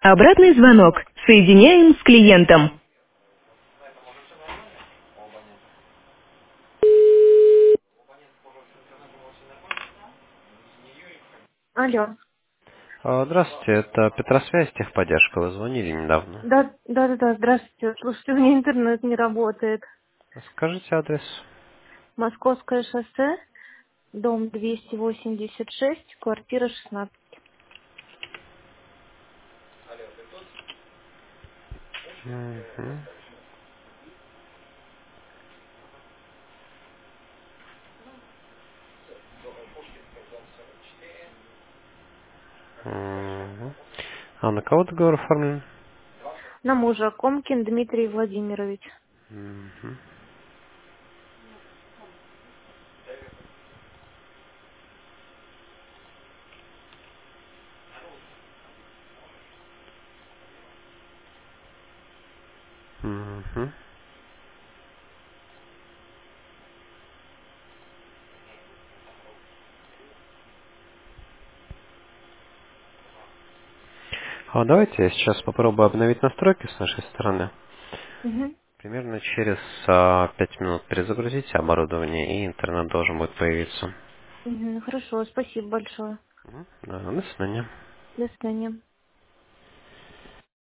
Обратный звонок. Соединяем с клиентом. Алло. Здравствуйте, это Петросвязь, техподдержка. Вы звонили недавно. Да, здравствуйте. Слушайте, у меня интернет не работает. Скажите адрес. Московское шоссе, дом 286, квартира 16. Мгм. Мгм. А на кого договор оформлен? На мужа Комкин Дмитрий Владимирович. Мгм. Мгм. Давайте я сейчас попробую обновить настройки с нашей стороны. Угу. Примерно через 5 минут перезагрузите оборудование, и интернет должен будет появиться. Угу. Хорошо, спасибо большое. Да, до свидания. До свидания.